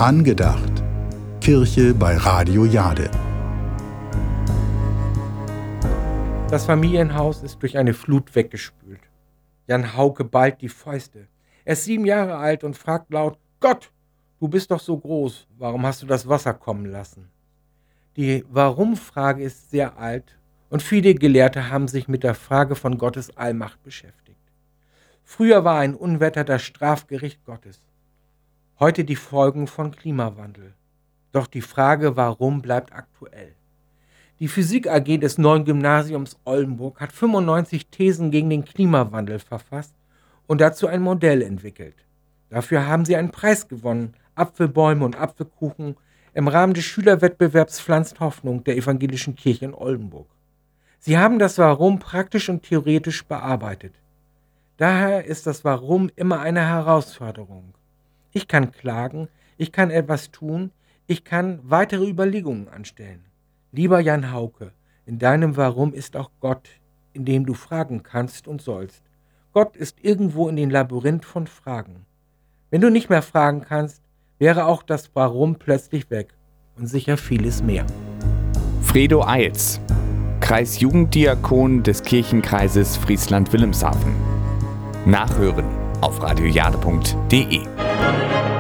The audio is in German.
Angedacht. Kirche bei Radio Jade. Das Familienhaus ist durch eine Flut weggespült. Jan Hauke ballt die Fäuste. Er ist 7 Jahre alt und fragt laut: Gott, du bist doch so groß, warum hast du das Wasser kommen lassen? Die Warum-Frage ist sehr alt und viele Gelehrte haben sich mit der Frage von Gottes Allmacht beschäftigt. Früher war ein Unwetter das Strafgericht Gottes, heute die Folgen von Klimawandel. Doch die Frage Warum bleibt aktuell. Die Physik AG des Neuen Gymnasiums Oldenburg hat 95 Thesen gegen den Klimawandel verfasst und dazu ein Modell entwickelt. Dafür haben sie einen Preis gewonnen, Apfelbäume und Apfelkuchen, im Rahmen des Schülerwettbewerbs Pflanzt Hoffnung der Evangelischen Kirche in Oldenburg. Sie haben das Warum praktisch und theoretisch bearbeitet. Daher ist das Warum immer eine Herausforderung. Ich kann klagen, ich kann etwas tun, ich kann weitere Überlegungen anstellen. Lieber Jan Hauke, in deinem Warum ist auch Gott, in dem du fragen kannst und sollst. Gott ist irgendwo in den Labyrinth von Fragen. Wenn du nicht mehr fragen kannst, wäre auch das Warum plötzlich weg und sicher vieles mehr. Fredo Eils, Kreisjugenddiakon des Kirchenkreises Friesland-Wilhelmshaven. Nachhören auf radiojade.de.